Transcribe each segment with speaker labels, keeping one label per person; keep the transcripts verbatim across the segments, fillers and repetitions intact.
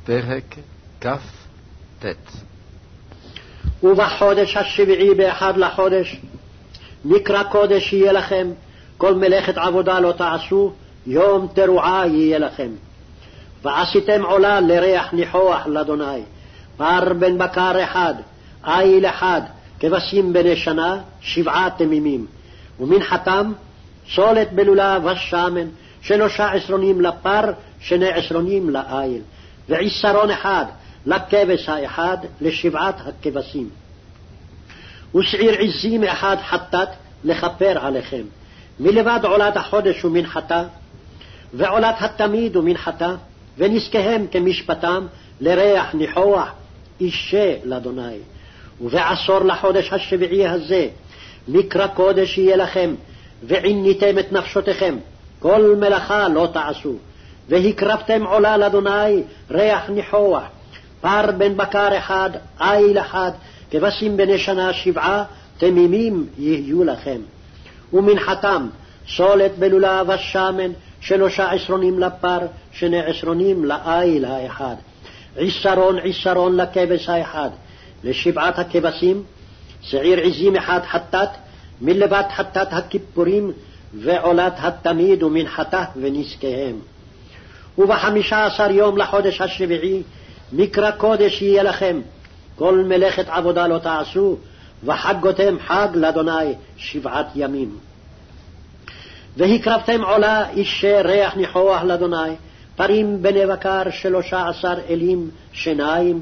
Speaker 1: פרק כ"ט.
Speaker 2: ובחודש השביעי באחד לחודש מקרא קודש יהיה לכם, כל מלאכת עבודה לא תעשו, יום תרועה יהיה לכם. ועשיתם עולה לריח ניחוח לאדוני, פר בן בקר אחד, איל אחד, כבשים בני שנה, שבעה תמימים, ומנחתם סולת בלולה ושמן, שלושה עשרונים לפר, שני עשרונים לאיל, ועשרון אחד לכבש האחד, לשבעת הכבשים. ושעיר עזים אחד חטאת לכפר עליכם, מלבד עולת החודש ומנחתה, ועולת התמיד ומנחתה, ונזקיהם כמשפטם לריח ניחוח אישה לאדוני. ובעשור לחודש השביעי הזה מקרא קודש יהיה לכם, ועיניתם את נפשותיכם, כל מלאכה לא תעשו, והקרבתם עולה לאדוני ריח ניחוח, פר בן בקר אחד, איל אחד, כבשים בני שנה שבעה, תמימים יהיו לכם. ומנחתם סולת בלולה ושמן, שלושה עשרונים לפר, שני עשרונים לאיל האחד, עשרון עשרון לכבש האחד, לשבעת הכבשים, שעיר עזים אחד חטאת, מלבד חטאת הכיפורים, ועולת התמיד ומנחתה ונזקיהם. ובחמישה עשר יום לחודש השביעי מקרא קודש יהיה לכם, כל מלאכת עבודה לא תעשו, וחגותם חג לאדוני שבעת ימים. והקרבתם עולה אישה ריח ניחוח לאדוני, פרים בני בקר שלושה עשר אלים שניים,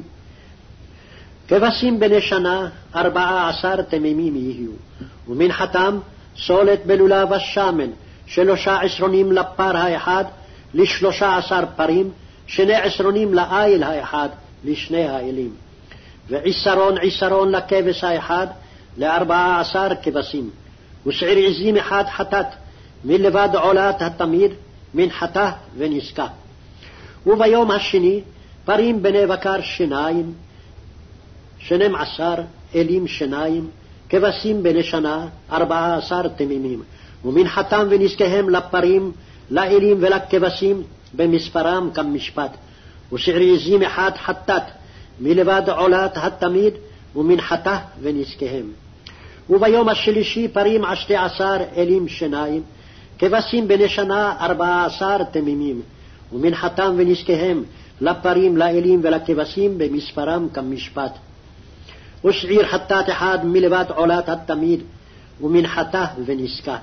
Speaker 2: כבשים בני שנה ארבעה עשר תמימים יהיו. ומנחתם סולת בלולה ושמן, שלושה עשרונים לפר האחד, לשלושה עשר פרים, שני עשרונים לאיל האחד, לשני האלים, ועשרון עשרון לכבש האחד, לארבעה עשר כבשים. ושעיר עזים אחד חטאת, מלבד עולת התמיד, מנחתה ונזקה. וביום השני פרים בני בקר שניים, שנים עשר אלים שניים, כבשים בני שנה ארבעה עשר תמימים, ומנחתם ונזקיהם לפרים, לאלים ולכבשים, במספרם כמשפט. ושעיר עזים אחד חטאת, מלבד עולת התמיד, ומנחתה ונזקיהם. וביום השלישי פרים עשתי עשר אלים שניים, כבשים בני שנה ארבעה עשר תמימים, ומנחתם ונזקיהם לפרים, לאלים ולכבשים, במספרם כמשפט. ושעיר חטאת אחד מלבד עולת התמיד, ומנחתה ונזקה.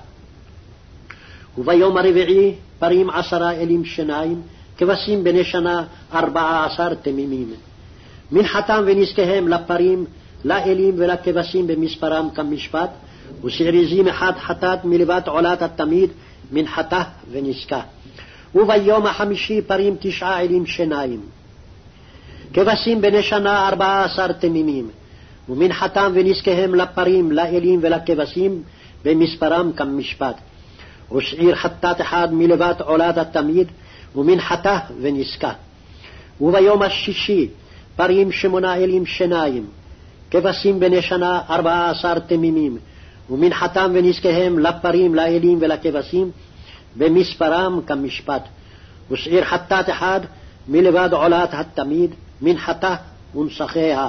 Speaker 2: וביום הרביעי פרים עשרה אלים שניים, כבשים בני שנה ארבעה עשר תמימים, מנחתם ונזקיהם לפרים, לאלים ולכבשים, במספרם כמשפט. ושעיר עזים אחד חטאת מלבד עולת התמיד, מנחתה ונזקה. וביום החמישי פרים תשעה אלים שניים, כבשים בני שנה ארבעה עשר תמימים, ומנחתם ונזקיהם לפרים, לאלים ולכבשים, במספרם כמשפט. ושעיר חטאת אחד מלבד עולת התמיד, ומנחתה ונזקה. וביום השישי פרים שמונה אלים שניים, כבשים בני שנה ארבעה עשר תמימים, ומנחתם ונזקיהם לפרים, לאלים ולכבשים, במספרם כמשפט. ושעיר חטאת אחד מלבד עולת התמיד, מנחתה ונסחיה.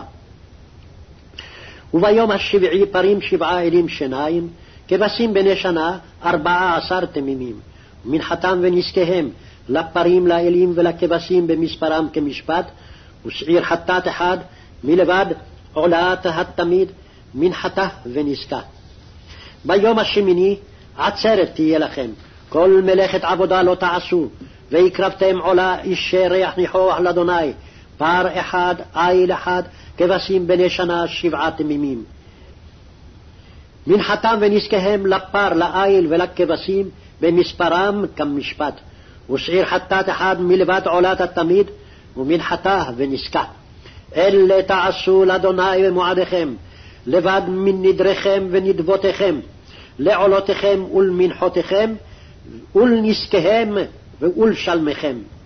Speaker 2: וביום השביעי פרים שבעה אלים שניים, כבשים בני שנה ארבעה עשר תמימים, ומנחתם ונזקיהם לפרים, לאלים ולכבשים, במספרם כמשפט. ושעיר חטאת אחד מלבד עולת התמיד, מנחתה ונזקה. ביום השמיני עצרת תהיה לכם, כל מלאכת עבודה לא תעשו, והקרבתם עולה אישה ריח ניחוח לאדוני, פר אחד, איל אחד, כבשים בני שנה שבעה תמימים, מנחתם ונזקיהם לפר, לאיל ולכבשים, במספרם כמשפט. ושעיר חטאת אחד מלבד עולת התמיד, ומנחתה ונזקה. אלה תעשו לאדוני במועדיכם, לבד מנדריכם ונדבותיכם, לעולותיכם ולמנחותיכם, ולנזקיהם ולשלמיכם.